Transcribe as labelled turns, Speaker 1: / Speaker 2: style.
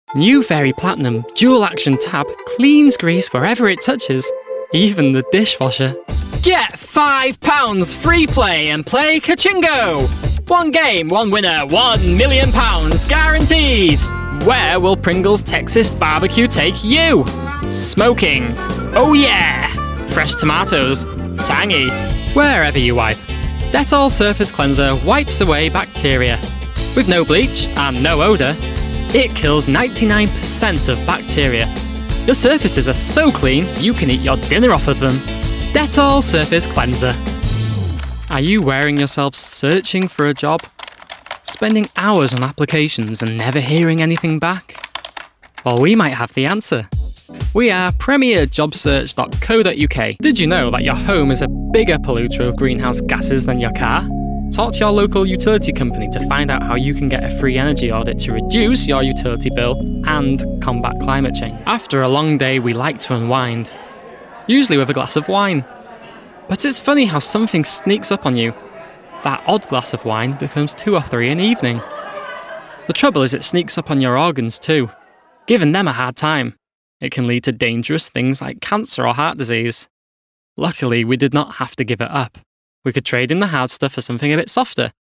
Speaker 1: New Fairy Platinum Dual Action Tab cleans grease wherever it touches, even the dishwasher. Get £5 free play and play Kachingo! One game, one winner, £1 million guaranteed! Where will Pringles Texas Barbecue take you? Smoking. Oh yeah! Fresh tomatoes. Tangy. Wherever you wipe. Dettol Surface Cleanser wipes away bacteria. With no bleach and no odour, it kills 99% of bacteria. Your surfaces are so clean you can eat your dinner off of them. Dettol Surface Cleanser. Are you wearing yourself searching for a job? Spending hours on applications and never hearing anything back? Well, we might have the answer. We are premierjobsearch.co.uk. Did you know that your home is a bigger polluter of greenhouse gases than your car? Talk to your local utility company to find out how you can get a free energy audit to reduce your utility bill and combat climate change. After a long day, we like to unwind, usually with a glass of wine. But it's funny how something sneaks up on you. That odd glass of wine becomes 2 or 3 in the evening. The trouble is it sneaks up on your organs too, giving them a hard time. It can lead to dangerous things like cancer or heart disease. Luckily, we did not have to give it up. We could trade in the hard stuff for something a bit softer,